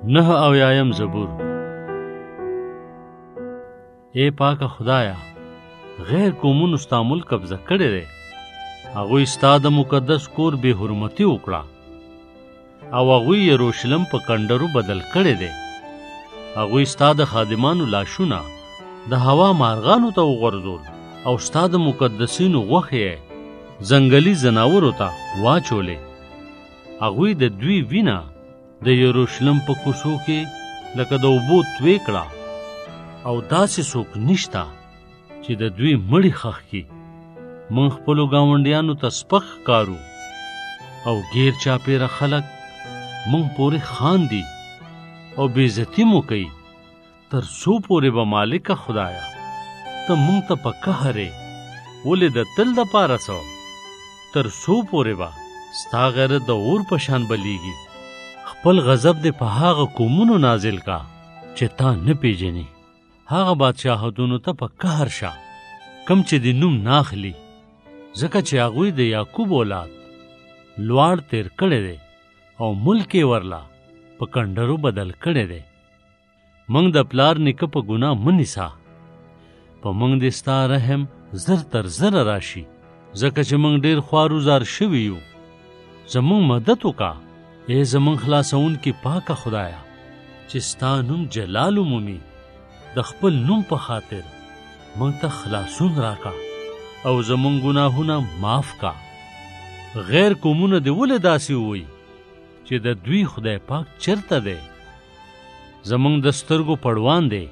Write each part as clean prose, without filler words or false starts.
نه اویایم زبور. اے پاک خدایا، غیر قومونو ستا ملک قبضه کړی دی، هغوی ستا د مقدس کور بې حرمتي وکړه او هغوی یروشلم په کنډرو بدل کړی دی. هغوی ستا د خادمانو لاشونه د هوا مارغانو ته وغورځول او ستا د مقدسینو غوښې ځنګلي ځناورو ته واچولې. هغوی د دوی وینه د یروشلم په کوڅو کې لکه د اوبو توی کړه او داسې څوک نشته چې د دوی مړي ښخ کړي. موږ خپلو ګاونډیانو ته سپک ښکارو او غیر چاپېره خلک موږ پورې خاندي او بېعزتي مو کوي. تر څو پورې به مالکه خدایا ته موږ ته په قهر یې؟ ولې د تل دپاره څه؟ تر څو پورې به ستا غیرت د اور په شان بلیږي؟ خپل غضب دې په هغه قومونو نازل کا چې تا نه پیژني، هغه بادشاهتونو ته په قهر شه کم چې د نوم ناخلي، ځکه چې هغوی د یعقوب اولاد لوړ تیر کړی دی او ملک یې ورله په کنډرو بدل کړی دی. موږ د پلار نیکه په ګناه مه نیسه، په موږ دې ستا رحم زر تر زره راشي، ځکه چې موږ ډېر خوارو زار شوي یو. زموږ مدد وکړه ای زموږ خلاصونکي پاکه خدایا، چې ستا نوم جلال ومومي. د خپل نوم په خاطر موږ ته خلاصون راکړه او زموږ ګناهونه معاف کا. غیر قومونه دې ولې داسې ووایي چې د دوی خدای پاک چرته دی؟ زموږ د سترګو پړوان دی.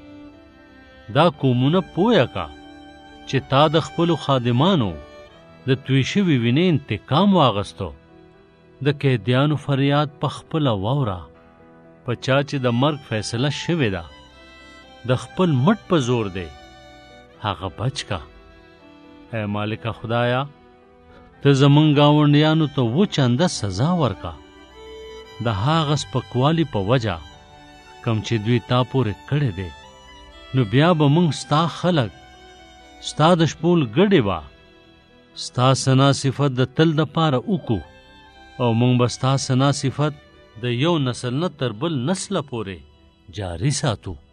دا قومونه پویه کا چې تا د خپلو خادمانو د توی شوي وینې انتقام واغستو. د قیدیانو فریاد په خپله واوره، په چا چې د مرګ فیصله شوې ده. د خپل مټ په زور دی هغه بچ کا. اے مالکه خدایا، ته زمونږ ګاونډیانو ته وچنده سزا ورکا د هغه سپکوالي په وجه کم چې دوی تا پورې کړی دی. نو بیا به موږ ستا خلک ستا د شپول ګډې به ستا ثنا صفت د تل دپاره وکړو او موږ به ستا ثنا صفت د یو نسل نه تر بل نسله پورې جاري ساتو.